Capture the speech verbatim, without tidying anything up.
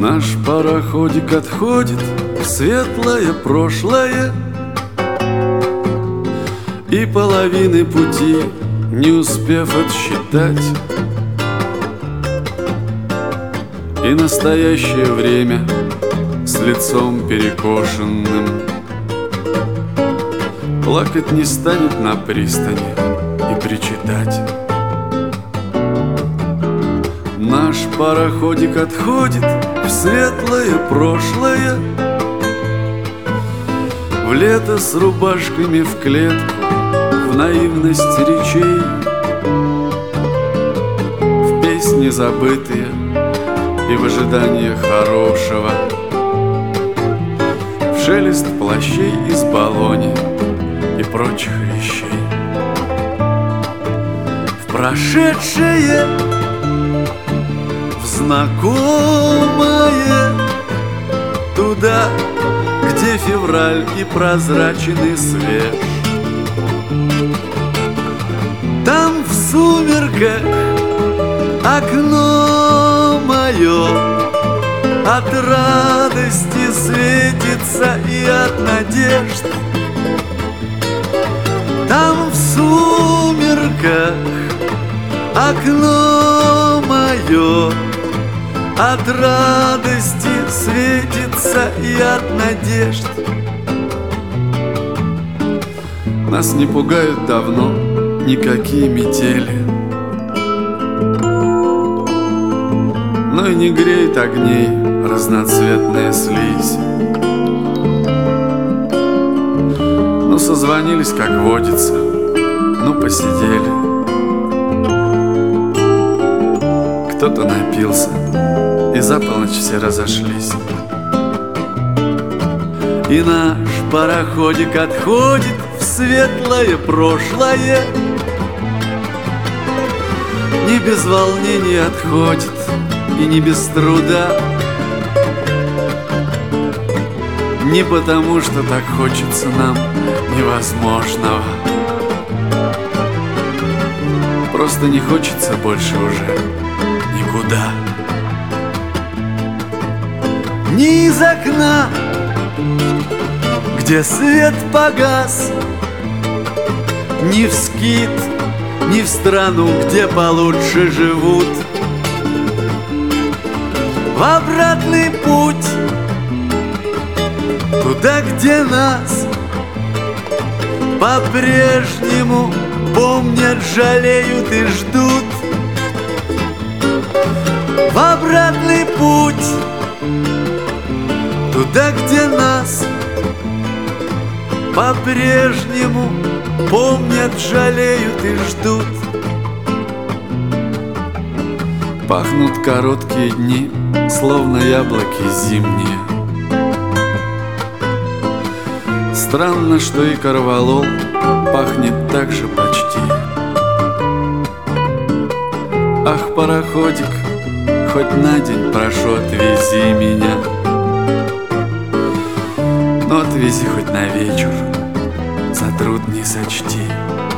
Наш пароходик отходит в светлое прошлое, и половины пути не успев отсчитать, и настоящее время с лицом перекошенным плакать не станет на пристани и причитать. Наш пароходик отходит в светлое прошлое, в лето с рубашками в клетку, в наивность речей, в песни забытые и в ожидании хорошего, в шелест плащей из баллони и прочих вещей, в прошедшее, в знакомое, туда, где февраль и прозрачен и свеж. Там в сумерках окно мое от радости светится и от надежд. Там в сумерках окно мое от радости светится и от надежд. Нас не пугают давно никакие метели, но и не греет огней разноцветная слизь. Ну, созвонились, как водится, ну, посидели. Кто-то напился, и за полночь все разошлись. И наш пароходик отходит в светлое прошлое, не без волнения отходит и не без труда, не потому, что так хочется нам невозможного, просто не хочется больше уже никуда. Ни из окна, где свет погас, ни в скит, ни в страну, где получше живут. В обратный путь, туда, где нас по-прежнему помнят, жалеют и ждут. В обратный путь, туда, где нас по-прежнему помнят, жалеют и ждут. Пахнут короткие дни, словно яблоки зимние. Странно, что и корвалол пахнет так же почти. Ах, пароходик, хоть на день прошу, отвези меня, но отвези хоть на вечер, за труд не сочти.